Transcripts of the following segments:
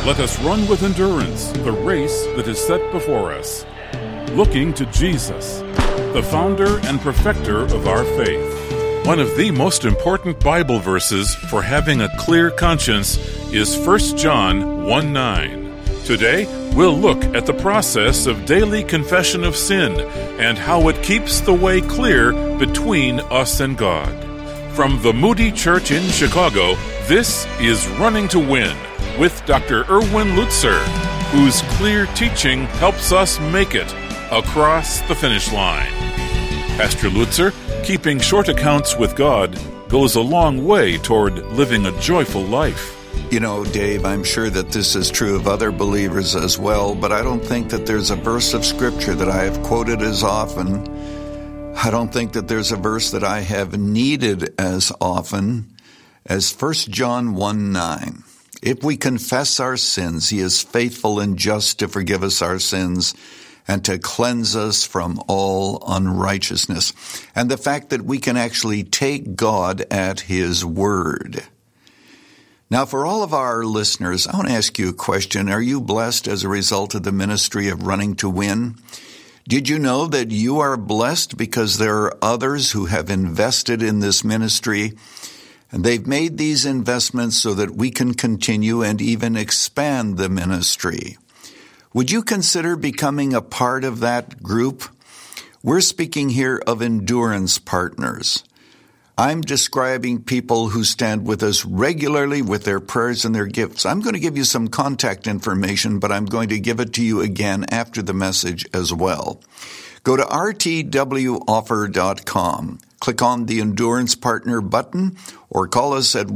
Let us run with endurance the race that is set before us, looking to Jesus, the founder and perfecter of our faith. One of the most important Bible verses for having a clear conscience is 1 John 1:9. Today, we'll look at the process of daily confession of sin and how it keeps the way clear between us and God. From the Moody Church in Chicago, this is Running to Win with Dr. Erwin Lutzer, whose clear teaching helps us make it across the finish line. Pastor Lutzer, keeping short accounts with God goes a long way toward living a joyful life. You know, Dave, I'm sure that this is true of other believers as well, but I don't think that there's a verse of Scripture that I have quoted as often. I don't think that there's a verse that I have needed as often as 1 John 1:9. If we confess our sins, He is faithful and just to forgive us our sins and to cleanse us from all unrighteousness. And the fact that we can actually take God at His word. Now, for all of our listeners, I want to ask you a question. Are you blessed as a result of the ministry of Running to Win? Did you know that you are blessed because there are others who have invested in this ministry, and they've made these investments so that we can continue and even expand the ministry? Would you consider becoming a part of that group? We're speaking here of endurance partners. I'm describing people who stand with us regularly with their prayers and their gifts. I'm going to give you some contact information, but I'm going to give it to you again after the message as well. Go to rtwoffer.com. Click on the Endurance Partner button or call us at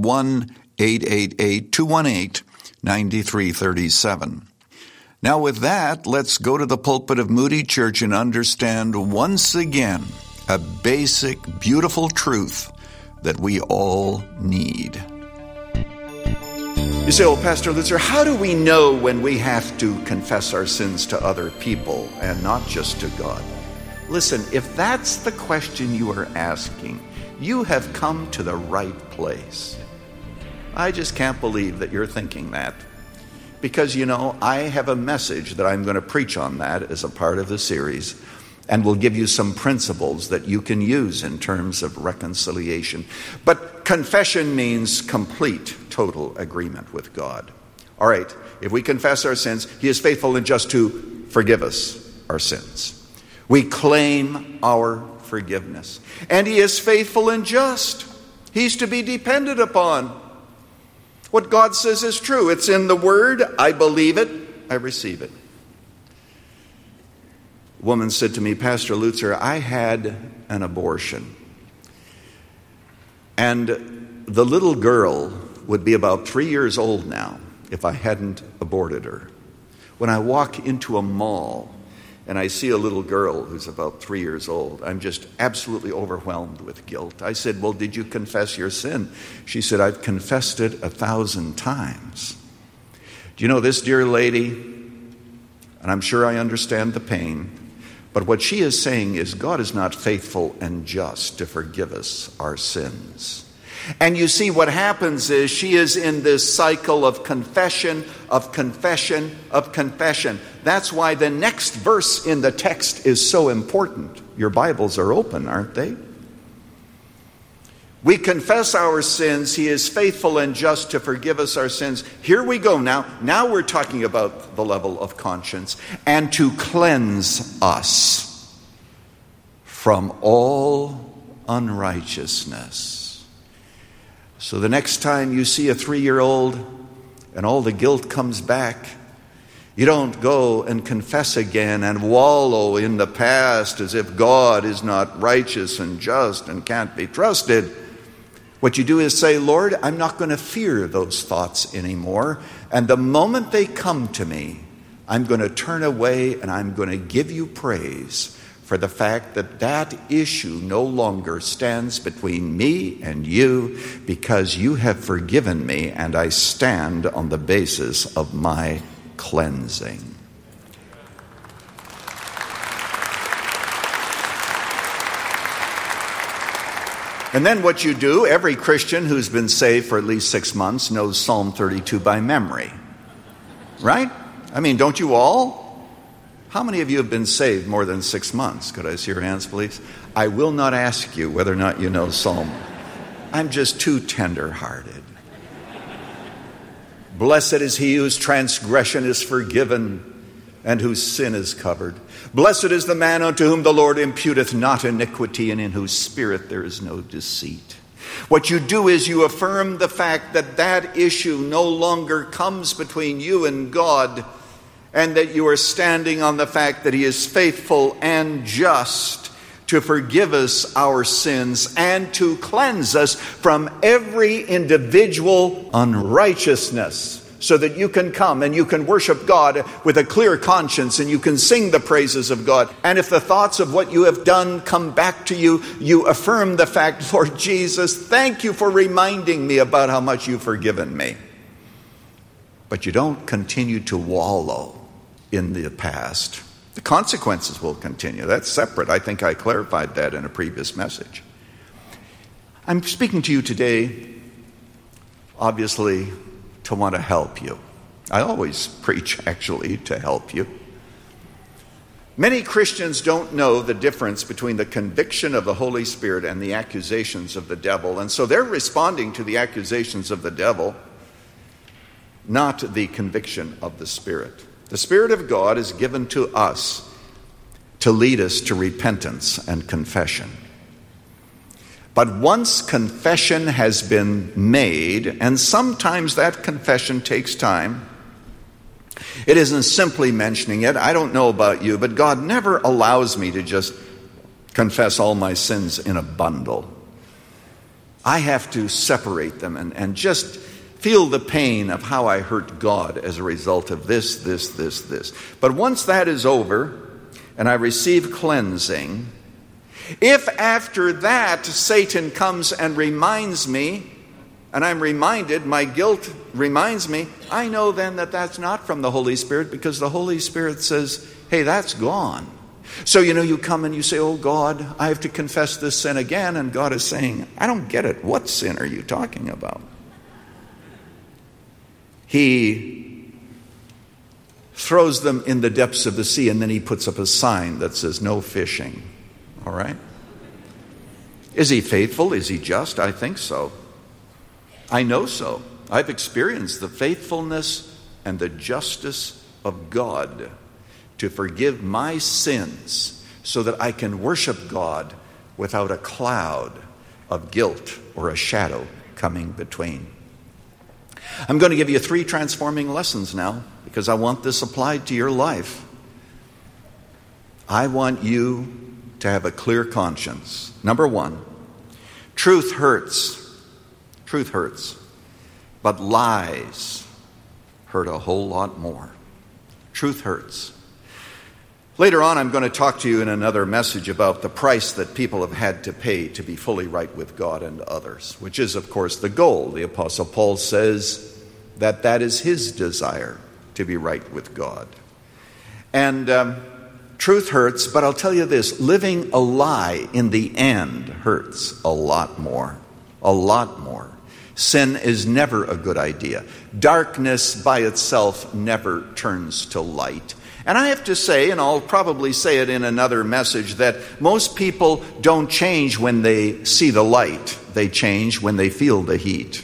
1-888-218-9337. Now with that, let's go to the pulpit of Moody Church and understand once again a basic, beautiful truth that we all need. You say, oh, Pastor Lutzer, how do we know when we have to confess our sins to other people and not just to God? Listen, if that's the question you are asking, you have come to the right place. I just can't believe that you're thinking that. Because, you know, I have a message that I'm going to preach on that as a part of the series, and will give you some principles that you can use in terms of reconciliation. But confession means complete, total agreement with God. All right, if we confess our sins, He is faithful and just to forgive us our sins. We claim our forgiveness. And He is faithful and just. He's to be depended upon. What God says is true. It's in the Word. I believe it. I receive it. A woman said to me, Pastor Lutzer, I had an abortion. And the little girl would be about 3 years old now if I hadn't aborted her. When I walk into a mall and I see a little girl who's about 3 years old, I'm just absolutely overwhelmed with guilt. I said, well, did you confess your sin? She said, I've confessed it 1,000 times. Do you know this dear lady, and I'm sure I understand the pain, but what she is saying is God is not faithful and just to forgive us our sins. And you see, what happens is she is in this cycle of confession, of confession, of confession. That's why the next verse in the text is so important. Your Bibles are open, aren't they? We confess our sins. He is faithful and just to forgive us our sins. Here we go now. Now we're talking about the level of conscience. And to cleanse us from all unrighteousness. So the next time you see a 3-year-old and all the guilt comes back, you don't go and confess again and wallow in the past as if God is not righteous and just and can't be trusted. What you do is say, Lord, I'm not going to fear those thoughts anymore. And the moment they come to me, I'm going to turn away and I'm going to give you praise for the fact that that issue no longer stands between me and you, because you have forgiven me and I stand on the basis of my cleansing. And then what you do, every Christian who's been saved for at least 6 months knows Psalm 32 by memory. right? I mean, don't you all? How many of you have been saved more than 6 months? Could I see your hands, please? I will not ask you whether or not you know Psalm. I'm just too tender-hearted. Blessed is he whose transgression is forgiven and whose sin is covered. Blessed is the man unto whom the Lord imputeth not iniquity, and in whose spirit there is no deceit. What you do is you affirm the fact that that issue no longer comes between you and God, and that you are standing on the fact that he is faithful and just to forgive us our sins and to cleanse us from every individual unrighteousness, so that you can come and you can worship God with a clear conscience and you can sing the praises of God. And if the thoughts of what you have done come back to you, you affirm the fact, Lord Jesus, thank you for reminding me about how much you've forgiven me. But you don't continue to wallow in the past. The consequences will continue. That's separate. I think I clarified that in a previous message. I'm speaking to you today, obviously, to want to help you. I always preach, actually, to help you. Many Christians don't know the difference between the conviction of the Holy Spirit and the accusations of the devil, and so they're responding to the accusations of the devil, not the conviction of the Spirit. The Spirit of God is given to us to lead us to repentance and confession. But once confession has been made, and sometimes that confession takes time, it isn't simply mentioning it. I don't know about you, but God never allows me to just confess all my sins in a bundle. I have to separate them and just feel the pain of how I hurt God as a result of this. But once that is over, and I receive cleansing, if after that Satan comes and reminds me, and I'm reminded, my guilt reminds me, I know then that that's not from the Holy Spirit, because the Holy Spirit says, hey, that's gone. So, you come and you say, oh God, I have to confess this sin again, and God is saying, I don't get it. What sin are you talking about? He throws them in the depths of the sea, and then he puts up a sign that says, no fishing. All right? Is he faithful? Is he just? I think so. I know so. I've experienced the faithfulness and the justice of God to forgive my sins so that I can worship God without a cloud of guilt or a shadow coming between. I'm going to give you 3 transforming lessons now, because I want this applied to your life. I want you to have a clear conscience. Number 1, truth hurts. Truth hurts. But lies hurt a whole lot more. Truth hurts. Later on, I'm going to talk to you in another message about the price that people have had to pay to be fully right with God and others, which is, of course, the goal. The Apostle Paul says that that is his desire, to be right with God. And truth hurts, but I'll tell you this, living a lie in the end hurts a lot more. A lot more. Sin is never a good idea. Darkness by itself never turns to light. And I have to say, and I'll probably say it in another message, that most people don't change when they see the light. They change when they feel the heat.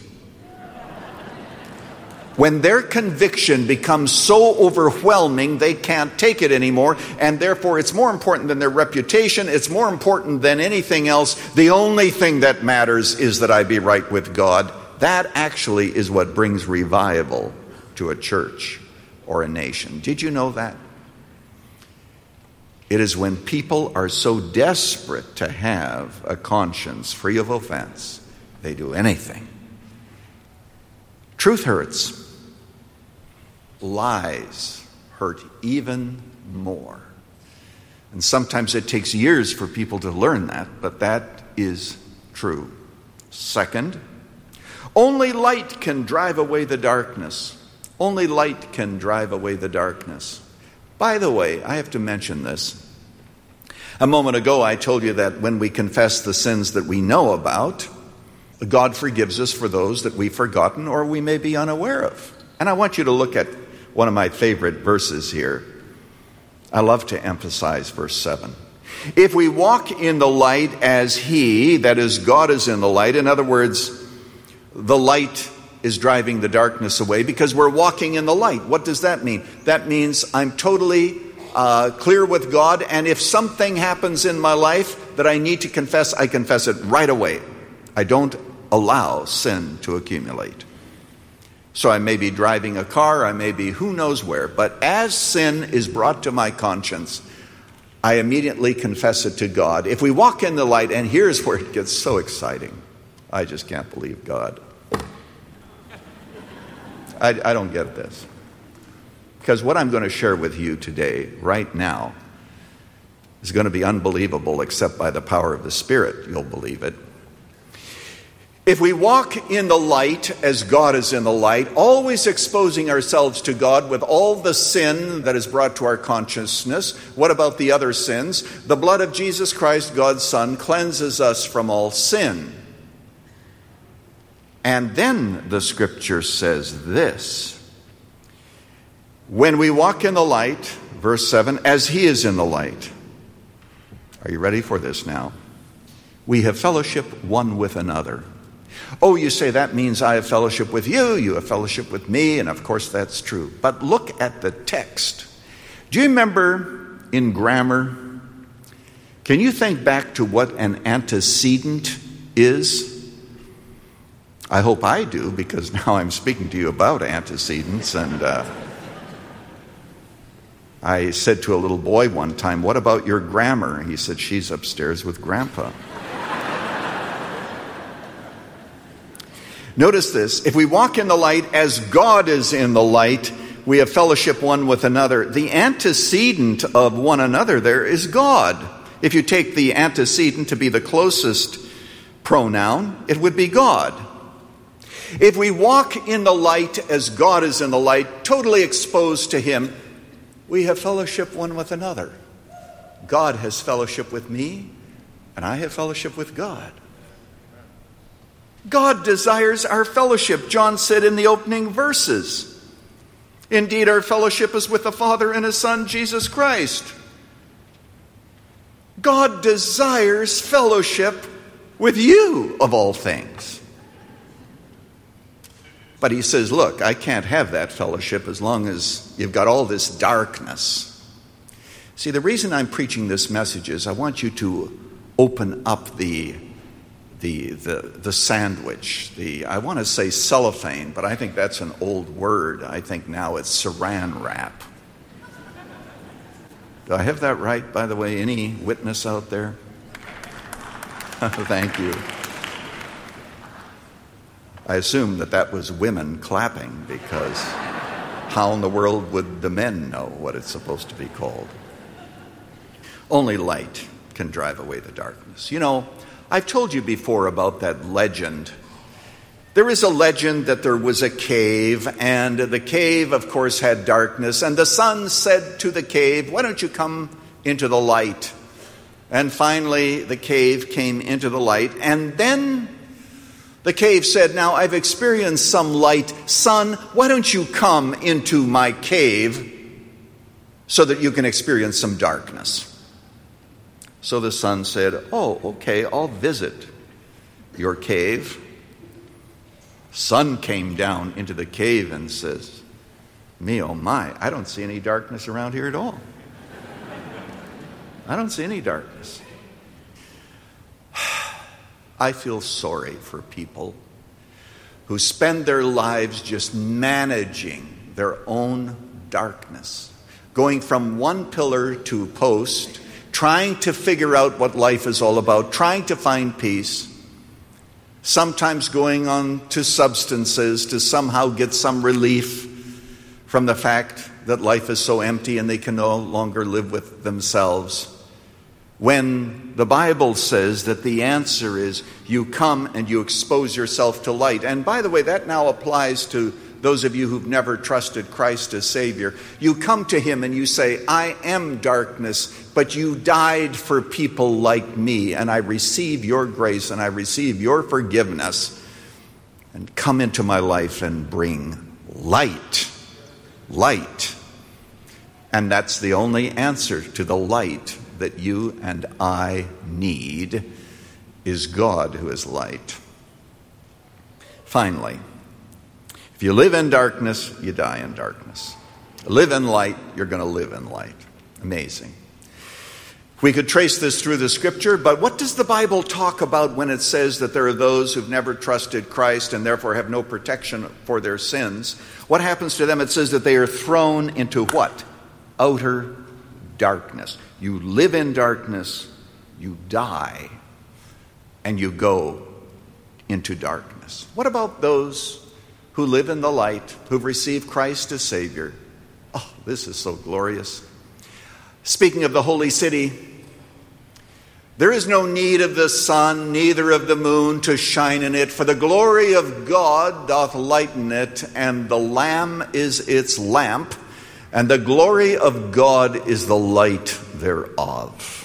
When their conviction becomes so overwhelming, they can't take it anymore, and therefore it's more important than their reputation, it's more important than anything else. The only thing that matters is that I be right with God. That actually is what brings revival to a church or a nation. Did you know that? It is when people are so desperate to have a conscience free of offense, they do anything. Truth hurts. Lies hurt even more. And sometimes it takes years for people to learn that, but that is true. Second, only light can drive away the darkness. Only light can drive away the darkness. By the way, I have to mention this. A moment ago, I told you that when we confess the sins that we know about, God forgives us for those that we've forgotten or we may be unaware of. And I want you to look at one of my favorite verses here. I love to emphasize verse 7. If we walk in the light as He, that is, God is in the light. In other words, the light is driving the darkness away because we're walking in the light. What does that mean? That means I'm totally clear with God, and if something happens in my life that I need to confess, I confess it right away. I don't allow sin to accumulate. So I may be driving a car, I may be who knows where, but as sin is brought to my conscience, I immediately confess it to God. If we walk in the light, and here's where it gets so exciting. I just can't believe God. I don't get this. Because what I'm going to share with you today, right now, is going to be unbelievable, except by the power of the Spirit, you'll believe it. If we walk in the light as God is in the light, always exposing ourselves to God with all the sin that is brought to our consciousness, what about the other sins? The blood of Jesus Christ, God's Son, cleanses us from all sin. And then the Scripture says this: when we walk in the light, verse 7, as He is in the light. Are you ready for this now? We have fellowship one with another. Oh, you say that means I have fellowship with you, you have fellowship with me, and of course that's true. But look at the text. Do you remember in grammar, can you think back to what an antecedent is? I hope I do, because now I'm speaking to you about antecedents, and I said to a little boy one time, what about your grammar? And he said, she's upstairs with Grandpa. Notice this: if we walk in the light as God is in the light, we have fellowship one with another. The antecedent of one another there is God. If you take the antecedent to be the closest pronoun, it would be God. If we walk in the light as God is in the light, totally exposed to Him, we have fellowship one with another. God has fellowship with me, and I have fellowship with God. God desires our fellowship, John said in the opening verses. Indeed, our fellowship is with the Father and His Son, Jesus Christ. God desires fellowship with you, of all things. But He says, look, I can't have that fellowship as long as you've got all this darkness. See, the reason I'm preaching this message is I want you to open up the sandwich, I want to say cellophane, but I think that's an old word. I think now it's saran wrap. Do I have that right, by the way? Any witness out there? Thank you. I assume that was women clapping, because how in the world would the men know what it's supposed to be called? Only light can drive away the darkness. You know, I've told you before about that legend. There is a legend that there was a cave, and the cave, of course, had darkness. And the sun said to the cave, why don't you come into the light? And finally, the cave came into the light. And then the cave said, now I've experienced some light. Sun, why don't you come into my cave so that you can experience some darkness? So the sun said, oh, okay, I'll visit your cave. Sun came down into the cave and says, me, oh my, I don't see any darkness around here at all. I don't see any darkness. I feel sorry for people who spend their lives just managing their own darkness, going from one pillar to post, trying to figure out what life is all about, trying to find peace, sometimes going on to substances to somehow get some relief from the fact that life is so empty and they can no longer live with themselves. When the Bible says that the answer is you come and you expose yourself to light. And by the way, that now applies to those of you who've never trusted Christ as Savior. You come to Him and you say, I am darkness, but you died for people like me, and I receive your grace and I receive your forgiveness, and come into my life and bring light. light. And that's the only answer to the light that you and I need, is God who is light. Finally, if you live in darkness, you die in darkness. Live in light, you're going to live in light. Amazing. We could trace this through the scripture, but what does the Bible talk about when it says that there are those who've never trusted Christ and therefore have no protection for their sins? What happens to them? It says that they are thrown into what? Outer darkness. You live in darkness, you die, and you go into darkness. What about those who live in the light, who've received Christ as Savior? Oh, this is so glorious. Speaking of the holy city, there is no need of the sun, neither of the moon to shine in it, for the glory of God doth lighten it, and the Lamb is its lamp, and the glory of God is the light thereof.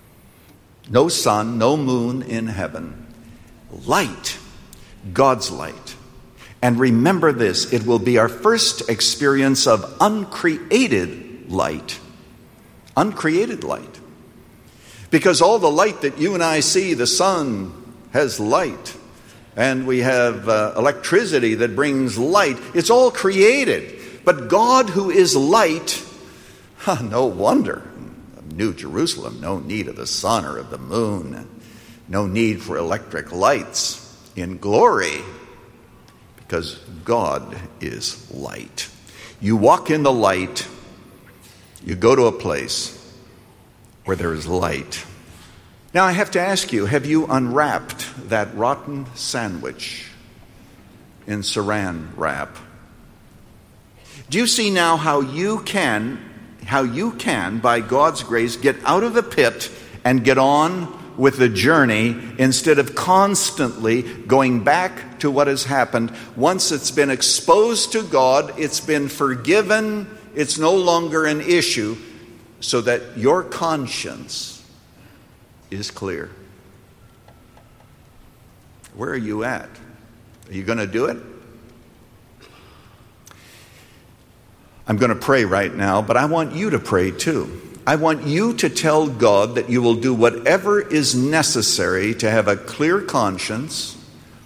No sun, no moon in heaven. Light, God's light. And remember this, it will be our first experience of uncreated light. Uncreated light. Because all the light that you and I see, the sun has light. And we have electricity that brings light. It's all created. But God who is light, no wonder. New Jerusalem, no need of the sun or of the moon. No need for electric lights in glory. Because God is light. You walk in the light, you go to a place where there is light. Now I have to ask you, have you unwrapped that rotten sandwich in saran wrap? Do you see now how you can, by God's grace, get out of the pit and get on with the journey instead of constantly going back to what has happened? Once it's been exposed to God, it's been forgiven, it's no longer an issue, so that your conscience is clear. Where are you at? Are you going to do it? I'm going to pray right now, but I want you to pray too. I want you to tell God that you will do whatever is necessary to have a clear conscience,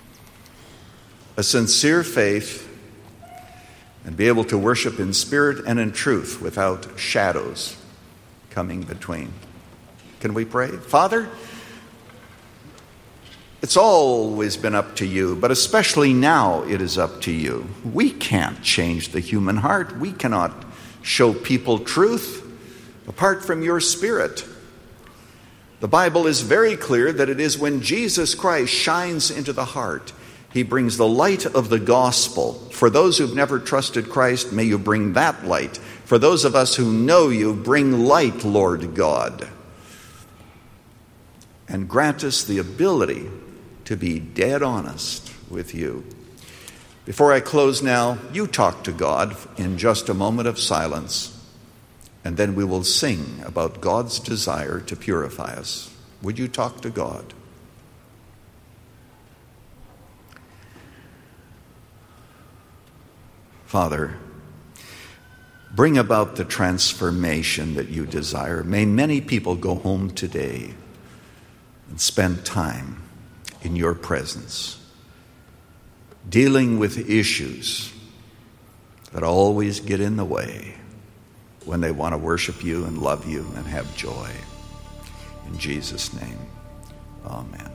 a sincere faith, and be able to worship in spirit and in truth without shadows coming between. Can we pray? Father, it's always been up to you, but especially now it is up to you. We can't change the human heart. We cannot show people truth apart from your Spirit. The Bible is very clear that it is when Jesus Christ shines into the heart, he brings the light of the gospel. For those who've never trusted Christ, may you bring that light. For those of us who know you, bring light, Lord God. And grant us the ability to be dead honest with you. Before I close now, you talk to God in just a moment of silence, and then we will sing about God's desire to purify us. Would you talk to God? Father, bring about the transformation that you desire. May many people go home today and spend time in your presence, dealing with issues that always get in the way when they want to worship you and love you and have joy. In Jesus' name, amen.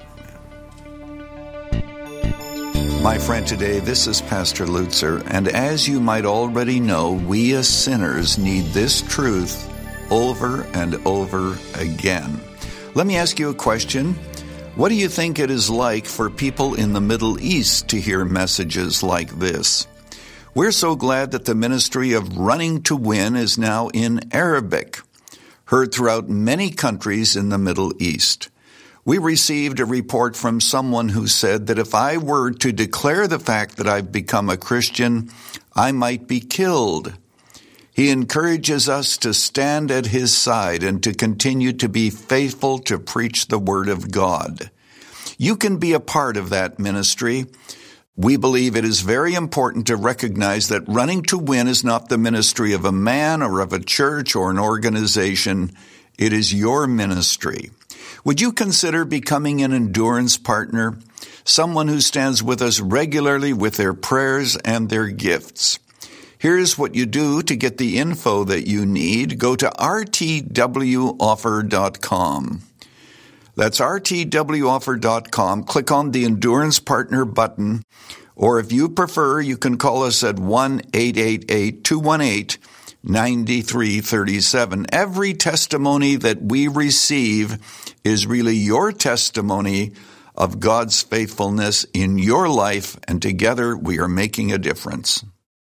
My friend, today, this is Pastor Lutzer, and as you might already know, we as sinners need this truth over and over again. Let me ask you a question. What do you think it is like for people in the Middle East to hear messages like this? We're so glad that the ministry of Running to Win is now in Arabic, heard throughout many countries in the Middle East. We received a report from someone who said that if I were to declare the fact that I've become a Christian, I might be killed. He encourages us to stand at his side and to continue to be faithful to preach the Word of God. You can be a part of that ministry. We believe it is very important to recognize that running to win is not the ministry of a man or of a church or an organization. It is your ministry. Would you consider becoming an endurance partner? Someone who stands with us regularly with their prayers and their gifts. Here's what you do to get the info that you need. Go to rtwoffer.com. That's rtwoffer.com. Click on the Endurance Partner button, or if you prefer, you can call us at 1-888-218-9337. Every testimony that we receive is really your testimony of God's faithfulness in your life, and together we are making a difference.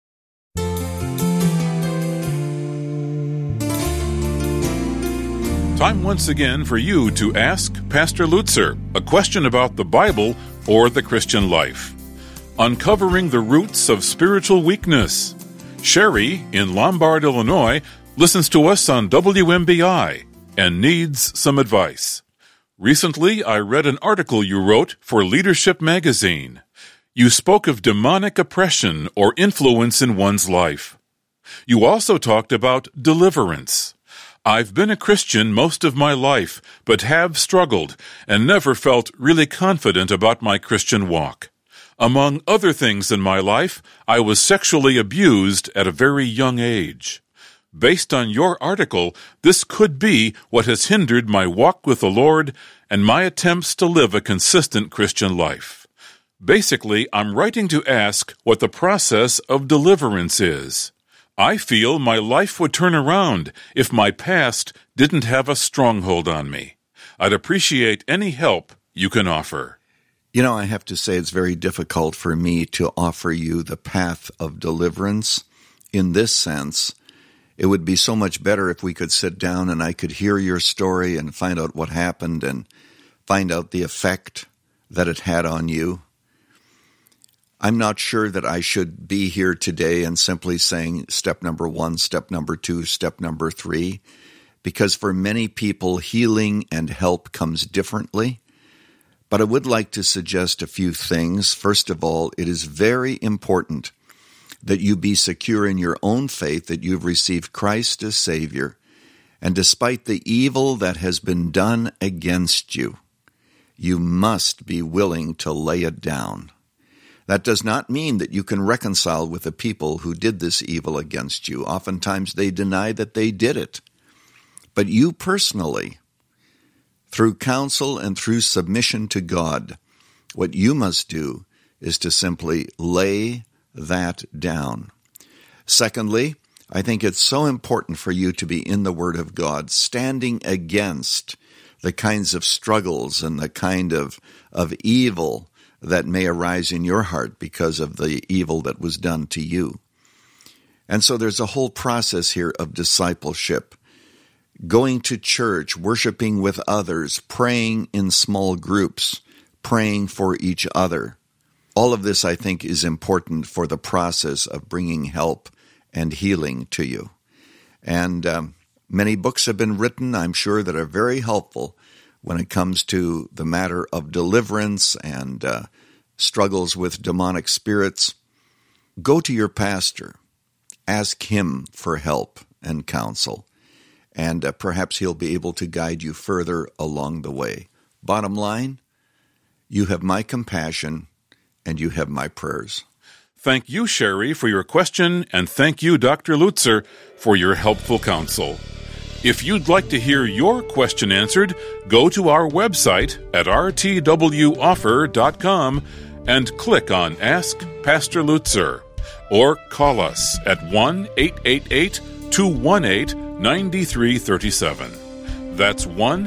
Time once again for you to ask Pastor Lutzer a question about the Bible or the Christian life. Uncovering the roots of spiritual weakness. Sherry in Lombard, Illinois, listens to us on WMBI and needs some advice. Recently, I read an article you wrote for Leadership Magazine. You spoke of demonic oppression or influence in one's life. You also talked about deliverance. I've been a Christian most of my life, but have struggled and never felt really confident about my Christian walk. Among other things in my life, I was sexually abused at a very young age. Based on your article, this could be what has hindered my walk with the Lord and my attempts to live a consistent Christian life. Basically, I'm writing to ask what the process of deliverance is. I feel my life would turn around if my past didn't have a stronghold on me. I'd appreciate any help you can offer. You know, I have to say it's very difficult for me to offer you the path of deliverance. In this sense, it would be so much better if we could sit down and I could hear your story and find out what happened and find out the effect that it had on you. I'm not sure that I should be here today and simply saying step number 1, step number 2, step number 3, because for many people, healing and help comes differently. But I would like to suggest a few things. First of all, it is very important that you be secure in your own faith, that you've received Christ as Savior, and despite the evil that has been done against you, you must be willing to lay it down. That does not mean that you can reconcile with the people who did this evil against you. Oftentimes they deny that they did it. But you personally, through counsel and through submission to God, what you must do is to simply lay that down. Secondly, I think it's so important for you to be in the Word of God, standing against the kinds of struggles and the kind of evil that may arise in your heart because of the evil that was done to you. And so there's a whole process here of discipleship, going to church, worshiping with others, praying in small groups, praying for each other. All of this, I think, is important for the process of bringing help and healing to you. And many books have been written, I'm sure, that are very helpful when it comes to the matter of deliverance and struggles with demonic spirits. Go to your pastor. Ask him for help and counsel. And perhaps he'll be able to guide you further along the way. Bottom line, you have my compassion and you have my prayers. Thank you, Sherry, for your question, and thank you, Dr. Lutzer, for your helpful counsel. If you'd like to hear your question answered, go to our website at rtwoffer.com and click on Ask Pastor Lutzer, or call us at 1-888-218-9337. That's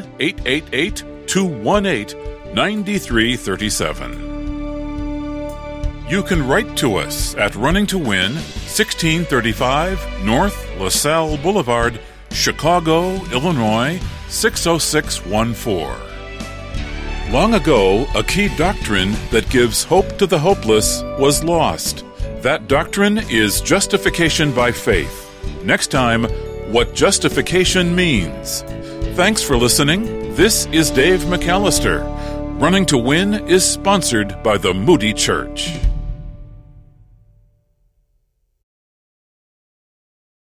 1-888-218-9337. You can write to us at Running to Win, 1635 North LaSalle Boulevard, Chicago, Illinois, 60614. Long ago, a key doctrine that gives hope to the hopeless was lost. That doctrine is justification by faith. Next time, what justification means. Thanks for listening. This is Dave McAllister. Running to Win is sponsored by the Moody Church.